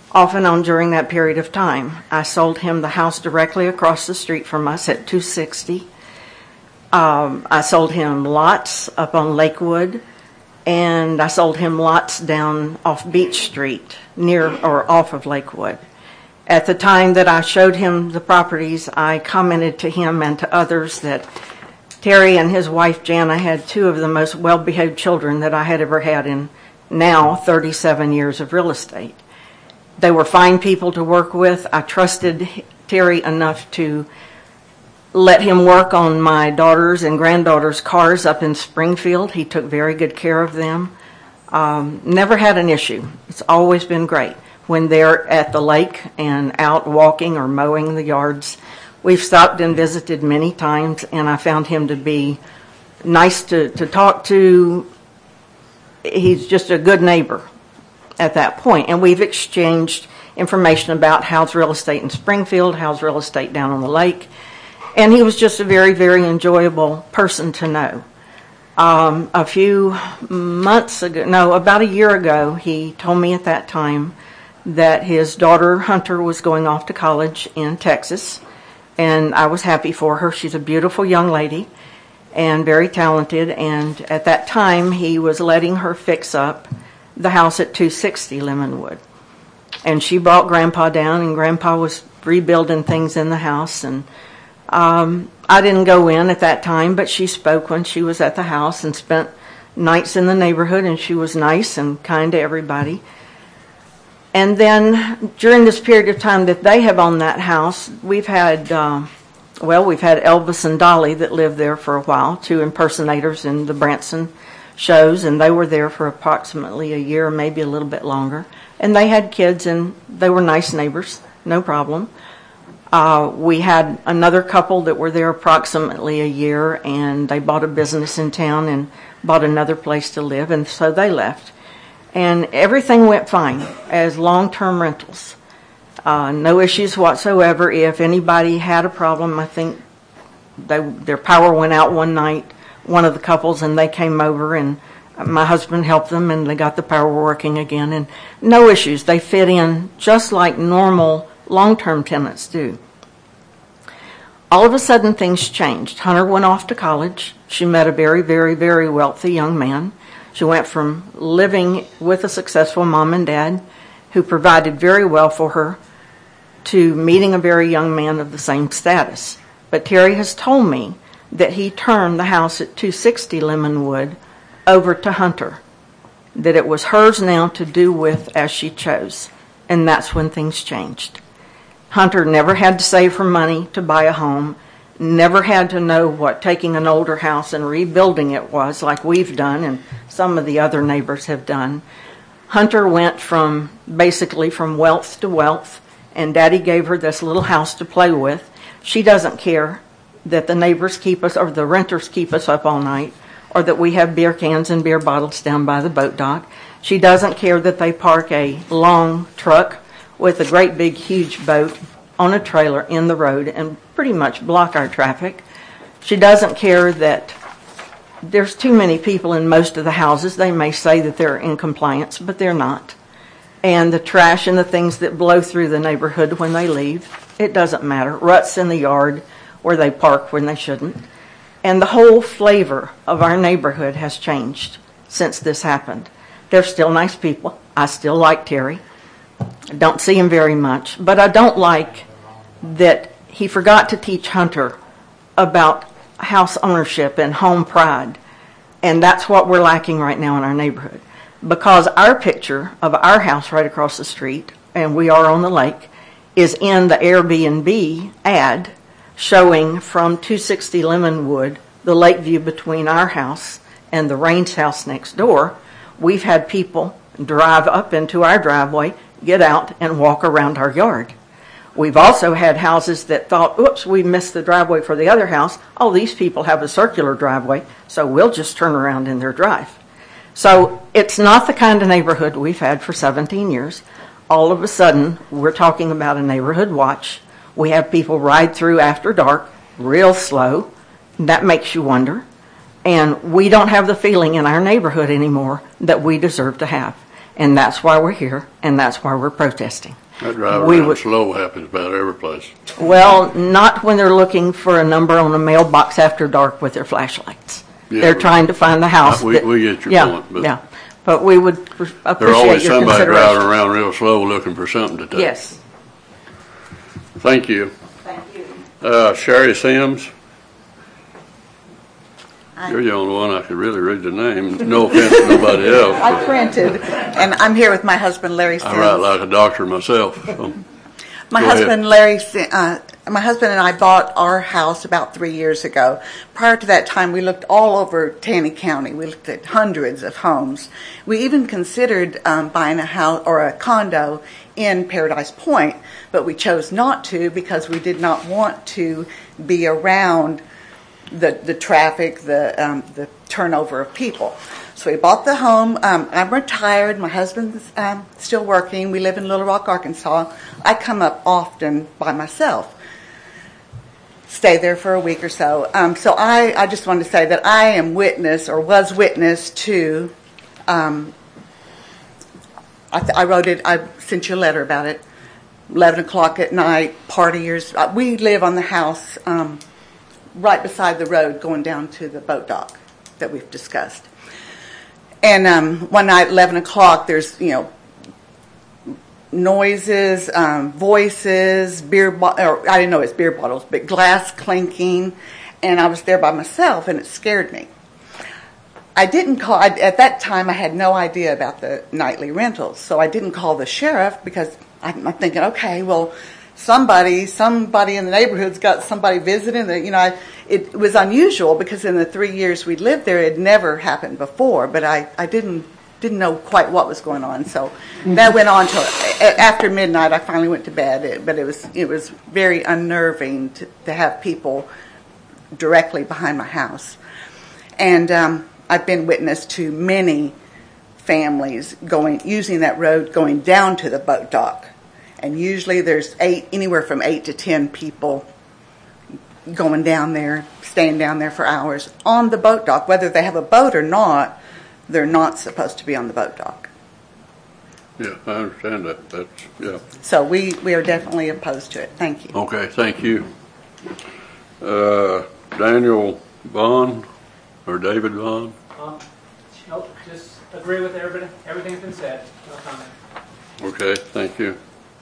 off and on during that period of time. I sold him the house directly across the street from us at 260. I sold him lots up on Lakewood, and I sold him lots down off Beach Street, near or off of Lakewood. At the time that I showed him the properties, I commented to him and to others that Terry and his wife Jana had two of the most well-behaved children that I had ever had in now 37 years of real estate. They were fine people to work with. I trusted Terry enough to let him work on my daughter's and granddaughter's cars up in Springfield. He took very good care of them. Never had an issue. It's always been great. When they're at the lake and out walking or mowing the yards, we've stopped and visited many times, and I found him to be nice to talk to. He's just a good neighbor at that point. And we've exchanged information about how's real estate in Springfield, how's real estate down on the lake. And he was just a very, very enjoyable person to know. A few months ago, no, about a year ago, he told me at that time that his daughter Hunter was going off to college in Texas, and I was happy for her. She's a beautiful young lady and very talented, and at that time he was letting her fix up the house at 260 Lemonwood. And she brought Grandpa down, and Grandpa was rebuilding things in the house, and I didn't go in at that time, but she spoke when she was at the house and spent nights in the neighborhood, and she was nice and kind to everybody. And then during this period of time that they have owned that house, we've had Elvis and Dolly that lived there for a while, two impersonators in the Branson shows, and they were there for approximately a year, maybe a little bit longer. And they had kids, and they were nice neighbors, no problem. We had another couple that were there approximately a year, and they bought a business in town and bought another place to live, and so they left. And everything went fine as long-term rentals. No issues whatsoever. If anybody had a problem, I think their power went out one night, one of the couples, and they came over, and my husband helped them, and they got the power working again, and no issues. They fit in just like normal long-term tenants do. All of a sudden, things changed. Hunter went off to college. She met a very, very, very wealthy young man. She went from living with a successful mom and dad who provided very well for her to meeting a very young man of the same status. But Terry has told me that he turned the house at 260 Lemonwood over to Hunter, that it was hers now to do with as she chose. And that's when things changed. Hunter never had to save her money to buy a home, never had to know what taking an older house and rebuilding it was, like we've done and some of the other neighbors have done. Hunter went from basically from wealth to wealth, and Daddy gave her this little house to play with. She doesn't care that the neighbors keep us, or the renters keep us up all night, or that we have beer cans and beer bottles down by the boat dock. She doesn't care that they park a long truck with a great big huge boat on a trailer in the road and pretty much block our traffic. She doesn't care that there's too many people in most of the houses. They may say that they're in compliance, but they're not. And the trash and the things that blow through the neighborhood when they leave, it doesn't matter. Ruts in the yard where they park when they shouldn't. And the whole flavor of our neighborhood has changed since this happened. They're still nice people. I still like Terry. I don't see him very much, but I don't like that he forgot to teach Hunter about house ownership and home pride. And that's what we're lacking right now in our neighborhood. Because our picture of our house right across the street, and we are on the lake, is in the Airbnb ad showing from 260 Lemonwood, the lake view between our house and the Raines house next door. We've had people drive up into our driveway, get out, and walk around our yard. We've also had houses that thought, oops, we missed the driveway for the other house. Oh, these people have a circular driveway, so we'll just turn around in their drive. So it's not the kind of neighborhood we've had for 17 years. All of a sudden, we're talking about a neighborhood watch. We have people ride through after dark, real slow. That makes you wonder. And we don't have the feeling in our neighborhood anymore that we deserve to have. and that's why we're here, and that's why we're protesting. That drive around slow happens about every place. Well, not when they're looking for a number on a mailbox after dark with their flashlights. Yeah, they're trying to find the house. We get your point. But but we would appreciate there's always your somebody consideration. driving around real slow looking for something to take. Yes. Thank you. Thank you. Sherry Sims. You're the only one I could really read the name. No offense to nobody else. I printed, and I'm here with my husband, Larry Sims. I write like a doctor myself. So. My husband and I bought our house about 3 years ago. Prior to that time, we looked all over Taney County. We looked at hundreds of homes. We even considered buying a house or a condo in Paradise Point, but we chose not to because we did not want to be around the traffic, the turnover of people. So we bought the home. I'm retired. My husband's still working. We live in Little Rock, Arkansas. I come up often by myself. Stay there for a week or so. So I just wanted to say that I am witness, or was witness to, I wrote it, I sent you a letter about it, 11 o'clock at night, partiers. We live on the house right beside the road going down to the boat dock that we've discussed. And one night, 11 o'clock, there's, noises, voices, I didn't know it was beer bottles, but glass clinking, and I was there by myself, and it scared me. I didn't call, at that time, I had no idea about the nightly rentals, so I didn't call the sheriff because I'm thinking, okay, well, somebody in the neighborhood's got somebody visiting. It was unusual because in the 3 years we lived there, it had never happened before. But I didn't know quite what was going on. So that went on till after midnight. I finally went to bed. But it was very unnerving to have people directly behind my house. And I've been witness to many families using that road going down to the boat dock. And usually there's anywhere from 8 to 10 people going down there, staying down there for hours on the boat dock. Whether they have a boat or not, they're not supposed to be on the boat dock. Yeah, I understand that. Yeah. So we are definitely opposed to it. Thank you. Okay, thank you. Daniel Vaughn or David Vaughn? Nope, just agree with everything. Everything's been said. No comment. Okay, thank you.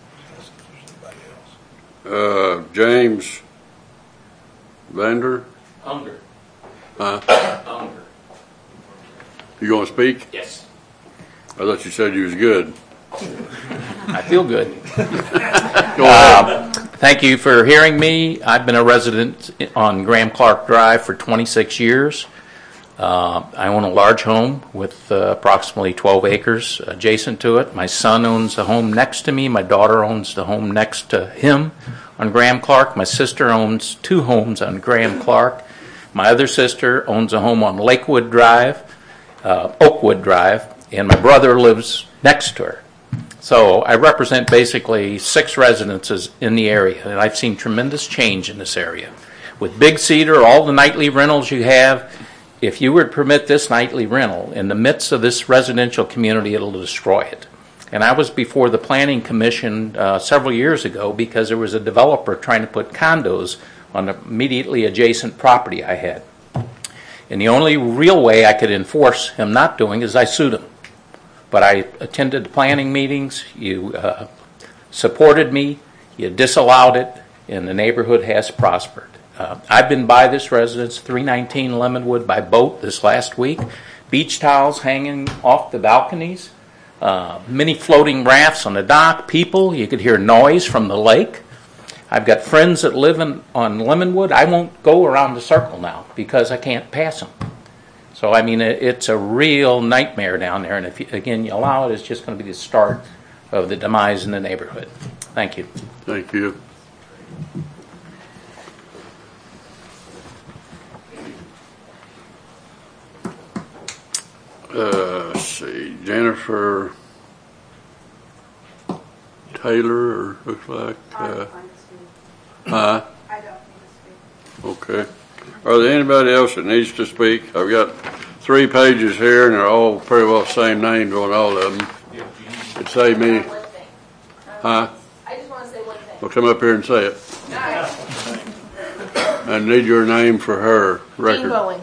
James Vander? Unger. Unger. You going to speak? Yes. I thought you said you was good. I feel good. Go ahead. Thank you for hearing me. I've been a resident on Graham Clark Drive for 26 years. I own a large home with approximately 12 acres adjacent to it. My son owns the home next to me. My daughter owns the home next to him on Graham Clark. My sister owns 2 homes on Graham Clark. My other sister owns a home on Lakewood Drive, Oakwood Drive, and my brother lives next to her. So I represent basically 6 residences in the area, and I've seen tremendous change in this area. With Big Cedar, all the nightly rentals you have, if you were to permit this nightly rental in the midst of this residential community, it'll destroy it. And I was before the Planning Commission several years ago because there was a developer trying to put condos on the immediately adjacent property I had. And the only real way I could enforce him not doing is I sued him. But I attended the planning meetings, you supported me, you disallowed it, and the neighborhood has prospered. I've been by this residence, 319 Lemonwood, by boat this last week. Beach towels hanging off the balconies, many floating rafts on the dock, people. You could hear noise from the lake. I've got friends that live on Lemonwood. I won't go around the circle now because I can't pass them. So, I mean, it's a real nightmare down there. And if, you allow it, it's just going to be the start of the demise in the neighborhood. Thank you. Thank you. Let's see, Jennifer Taylor, looks like. I don't need to speak. Huh? I don't need to speak. Okay. Are there anybody else that needs to speak? I've got 3 pages here, and they're all pretty well the same names on all of them. save me. One thing. Huh? I just want to say one thing. Well, come up here and say it. All right. I need your name for her Jean record. Bowen.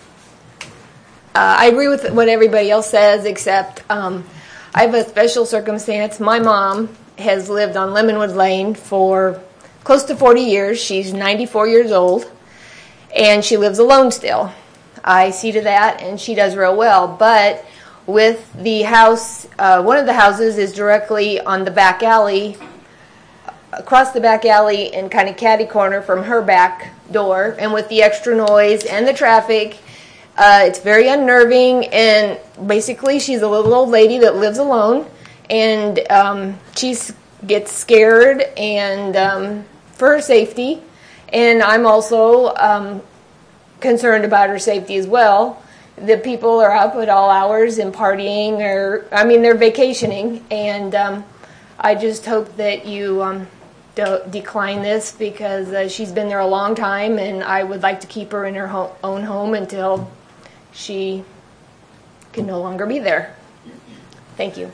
I agree with what everybody else says, except I have a special circumstance. My mom has lived on Lemonwood Lane for close to 40 years. She's 94 years old, and she lives alone still. I see to that, and she does real well. But with the house, one of the houses is directly on the back alley, across the back alley and kind of catty corner from her back door, and with the extra noise and the traffic, it's very unnerving. And basically she's a little old lady that lives alone, and she gets scared and for her safety, and I'm also concerned about her safety as well. The people are up at all hours and partying, or they're vacationing, and I just hope that you decline this, because she's been there a long time, and I would like to keep her in her own home until she can no longer be there. Thank you.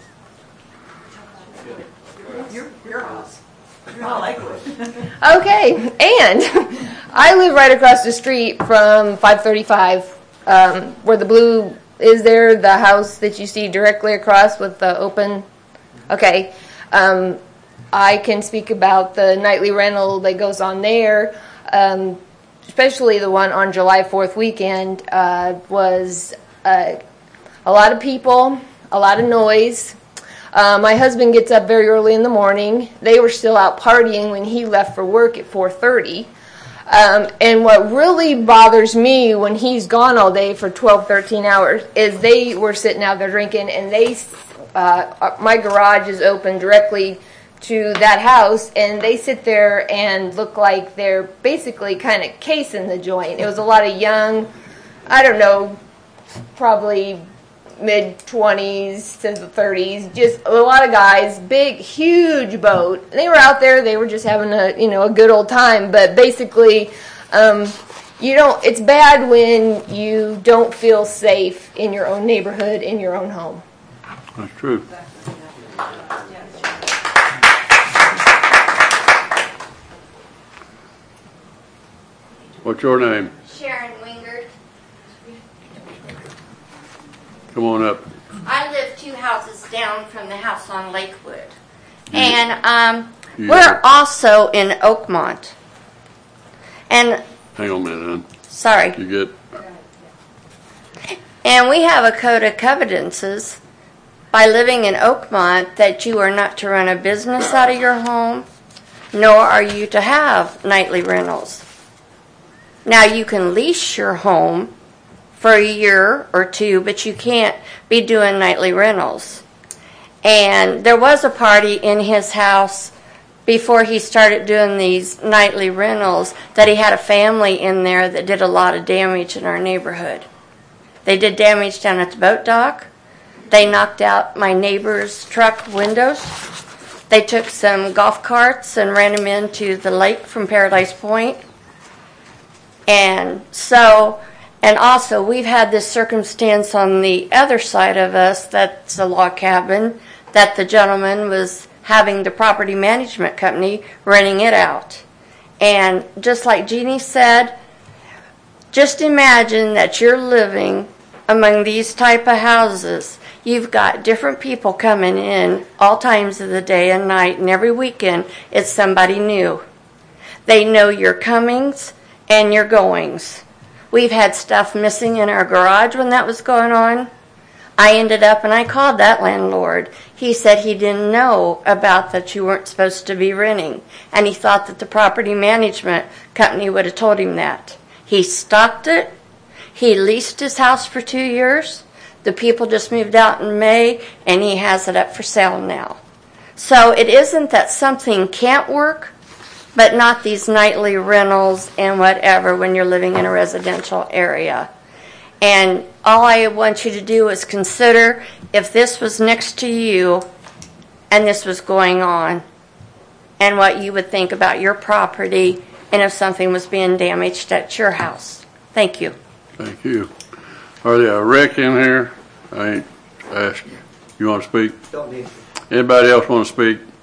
Your house. I like it. Okay, and I live right across the street from 535, where the blue is there, the house that you see directly across with the open. Okay, I can speak about the nightly rental that goes on there, especially the one on July 4th weekend. Was a lot of people, a lot of noise. My husband gets up very early in the morning. They were still out partying when he left for work at 4:30. And what really bothers me when he's gone all day for 12, 13 hours is they were sitting out there drinking, and my garage is open directly to that house, and they sit there and look like they're basically kind of casing the joint. It was a lot of young, I don't know, probably mid-20s to the 30s, just a lot of guys, big, huge boat. They were out there, they were just having a good old time, but basically, it's bad when you don't feel safe in your own neighborhood, in your own home. That's true. What's your name? Sharon Wingard. Come on up. I live 2 houses down from the house on Lakewood. And Yeah. we're also in Oakmont. And, Hang on a minute, hon. sorry. You get And we have a code of covenances by living in Oakmont that you are not to run a business out of your home, nor are you to have nightly rentals. Now, you can lease your home for a year or 2, but you can't be doing nightly rentals. And there was a party in his house before he started doing these nightly rentals that he had a family in there that did a lot of damage in our neighborhood. They did damage down at the boat dock. They knocked out my neighbor's truck windows. They took some golf carts and ran them into the lake from Paradise Point. And also, we've had this circumstance on the other side of us, that's a log cabin, that the gentleman was having the property management company renting it out. And just like Jeannie said, just imagine that you're living among these type of houses. You've got different people coming in all times of the day and night, and every weekend it's somebody new. They know your comings and your goings. We've had stuff missing in our garage when that was going on. I ended up and I called that landlord. He said he didn't know about that you weren't supposed to be renting, and he thought that the property management company would have told him that. He stopped it. He leased his house for 2 years. The people just moved out in May, and he has it up for sale now. So it isn't that something can't work, but not these nightly rentals and whatever when you're living in a residential area. And all I want you to do is consider if this was next to you and this was going on, and what you would think about your property and if something was being damaged at your house. Thank you. Thank you. Are there a wreck in here? I ain't asked you. You want to speak? Don't need to. Anybody else want to speak?